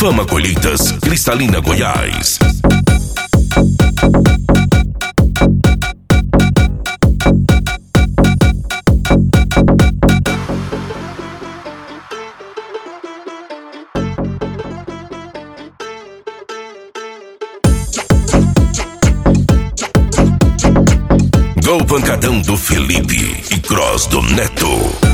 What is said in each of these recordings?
Fama Colheitas, Cristalina, Goiás. Gol pancadão do Felipe e cross do Neto.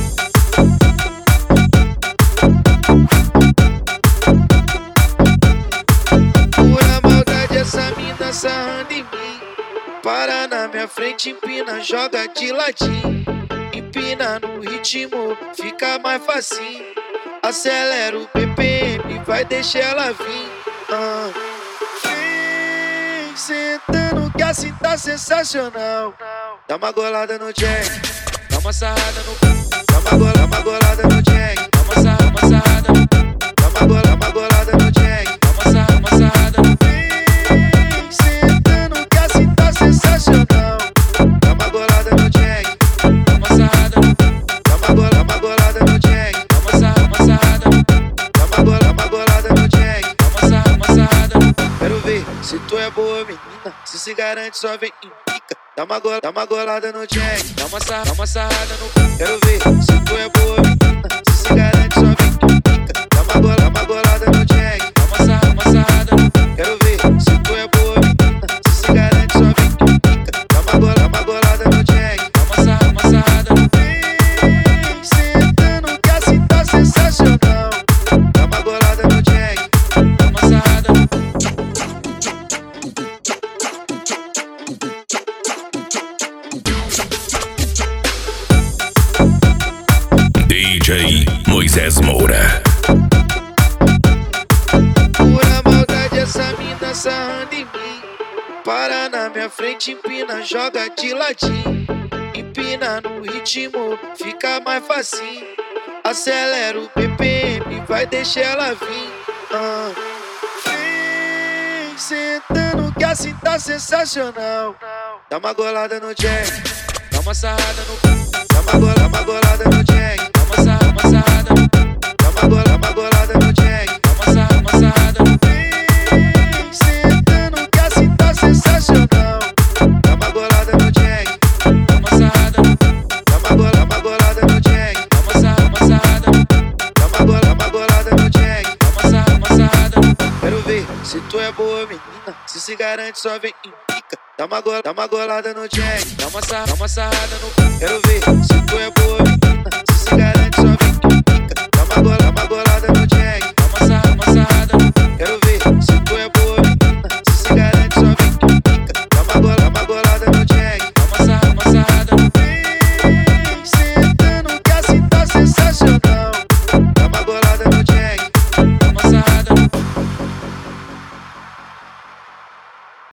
Pura maldade, essa mina sarrando em mim. Para na minha frente, empina, joga de ladinho. Empina no ritmo, fica mais facinho. Acelera o BPM, vai deixar ela vir. Vem sentando que assim tá sensacional. Dá uma golada no Jack, dá uma sarrada no... Dá uma golada no Jack, dá uma sarrada no... Dá uma golada no Jack, dá uma sarrada no... Vem sentando que assim tá sensacional. Dá uma golada no Jack, dá uma sarrada no... Dá uma golada no Jack, dá uma sarrada no... Dá uma golada no Jack, dá uma sarrada no... Quero ver se tu é boa menina, se garante só vem em pica. Dá uma golada no Jack, dá uma sarrada no... Quero ver se tu é boa menina, se garante só vem em pica. Dá uma golada no Jack, dá uma sarrada no... Quero ver se tu é boa menina, se garante só vem em pica. Dá uma golada no Jack, dá uma sarrada no... Vem sentando que assim tá sensacional. Dá uma golada no Jack, dá uma sarrada no... DJ Moisés Moura. Pura maldade, essa mina sarrando em mim. Para na minha frente, empina, joga de ladinho. Empina no ritmo, fica mais facinho. Acelera o BPM, vai deixar ela vir. Vem sentando que assim tá sensacional. Dá uma golada no Jack, dá uma sarrada no... Dá uma golada no Jack, dá uma sarrada no... Dá uma golada no Jack, dá uma sarrada no... Vem sentando que assim tá sensacional. Dá uma golada no Jack, dá uma sarrada no... Dá uma golada no Jack, dá uma sarrada no... Dá uma golada no Jack, dá uma sarrada no... Quero ver se tu é boa menina, se garante só vem em pica. Dá uma golada no Jack, dá uma sarrada no... Quero ver se tu é boa menina, se garante